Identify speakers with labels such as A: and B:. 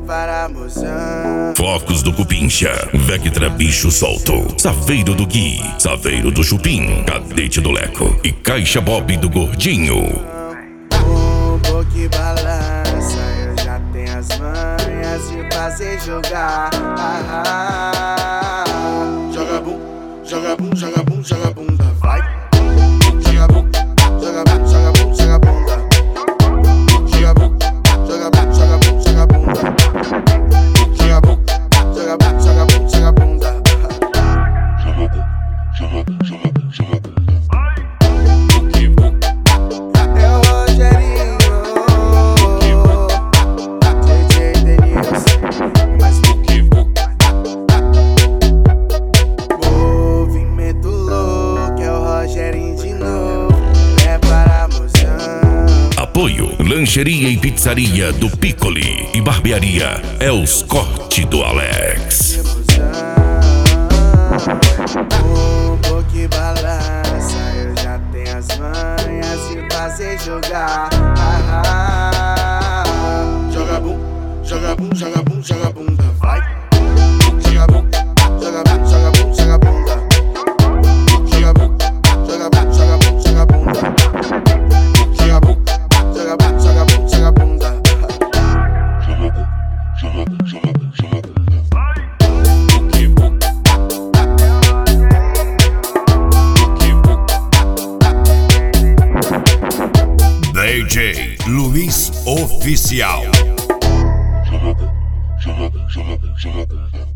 A: Prepara, mozão.
B: Focos do Cupincha, Vectra Bicho Solto, Saveiro do Gui, Saveiro do Chupim, Cadete do Leco e Caixa Bob do Gordinho.
A: Bumbo que balança, eu já tenho as manhas de fazer jogar. Joga bum, joga bum, joga bum, joga bunda, vai. Joga bum, joga bum, joga bum, joga bunda. Joga bum, joga bum, joga bum, joga bunda. Joga bum, joga bum, joga bum, joga bunda. Joga bum, joga bum, joga bum, joga bunda. É o Rogerinho, DJ Denilson, mas movimento louco, é o Rogerinho de novo. Prepara, mozão.
B: Apoio, lancheria e pizzaria do Piccoli e barbearia Els Corte do Alex.
A: Bumbo que balança, eu já tenho as manhas de fazer jogar. Joga bum, joga bum, joga bum, joga bunda, vai. Joga bum, joga bum, joga bum, joga bunda. Joga bum, joga bum, joga bum, joga bunda. Joga bum, joga bum, joga bum, joga bunda. Joga bum, joga bum, joga bum, joga bunda.
B: DJ Luiz Oficial.
C: Joga bum, joga bum, joga bum, joga bum.